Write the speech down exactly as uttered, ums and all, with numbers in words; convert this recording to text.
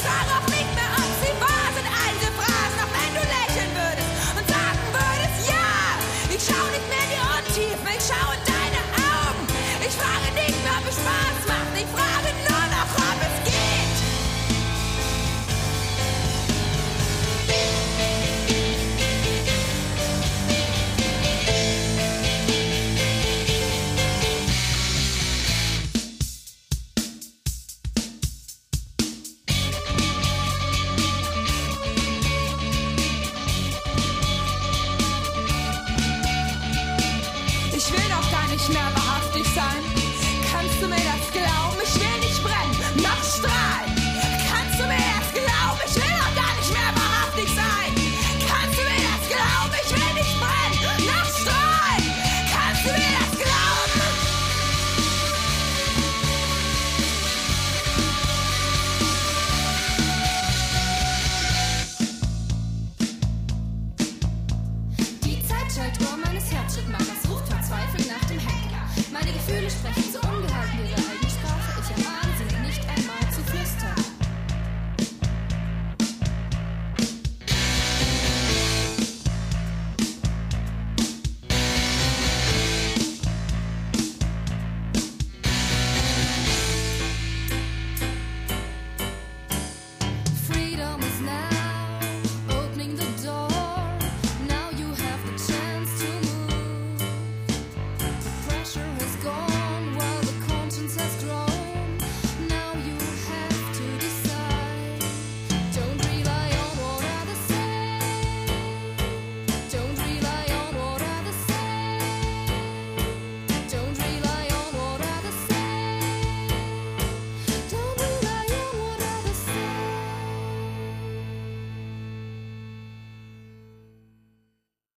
darauf nicht mehr, ob sie wahr sind, all diese Phrasen, auch wenn du lächeln würdest und sagen würdest, ja, ich schau nicht mehr in die Untiefen, ich schau in deine Augen. Ich frage nicht mehr, ob es Spaß macht, ich frage nur noch, ob es geht. Ich will doch gar nicht mehr wahrhaftig sein. Kannst du mir das glauben? Ich will nicht brennen, noch strahlen. Kannst du mir das glauben? Ich will doch gar nicht mehr wahrhaftig sein. Kannst du mir das glauben? Ich will nicht brennen, noch strahlen. Kannst du mir das glauben? Die Zeitschaltuhr meines Herzschrittmachers ruft verzweifelt nach dem Henker. Meine Gefühle sprechen so ungehalten ihre eigene Sprache. Ich ermahne sie nicht einmal zu flüstern. Freedom is now opening the door. Now you have the chance to move. The pressure has gone while the conscience has